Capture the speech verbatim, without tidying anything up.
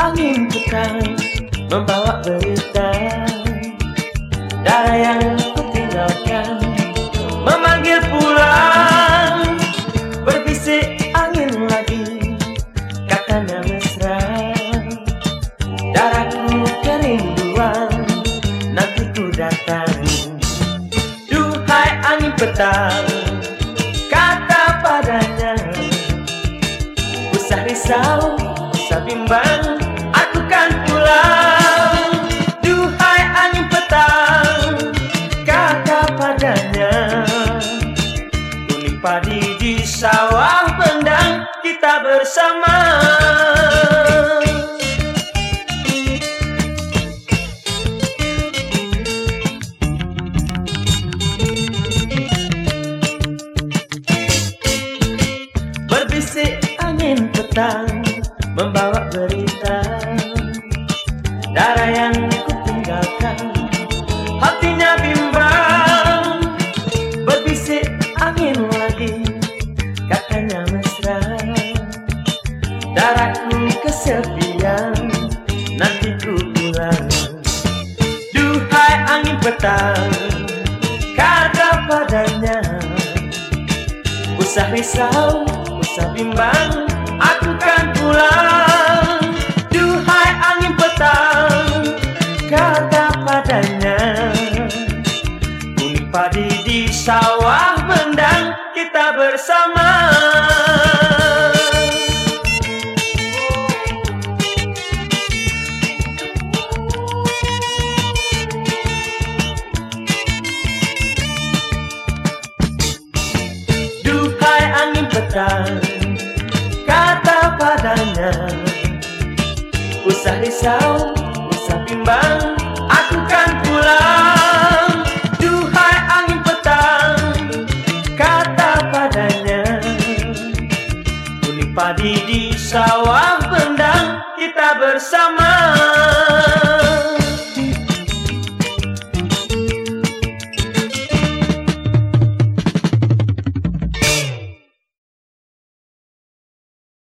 angin petang membawa berita, darah yang kutinggalkan memanggil pulang. Berbisik angin lagi, katanya mesra, darahku kerinduan, nanti ku datang. Duhai angin petang, kata padanya, usah risau, usah bimbang, aku kan pulang. Duhai angin petang, kata padanya, kuning padi di sawah bendang kita bersama. Berbisik angin petang membawa berita, darah yang kutinggalkan hatinya bimbang. Berbisik angin lagi, katanya mesra, darahku kesepian, nanti ku pulang. Duhai angin petang, kata padanya, usah risau, usah bimbang, aku kan pulang. Duhai angin petang, kata padanya, kuning padi di sawah bendang kita bersama. Duhai angin petang, kata padanya, usah risau, usah bimbang,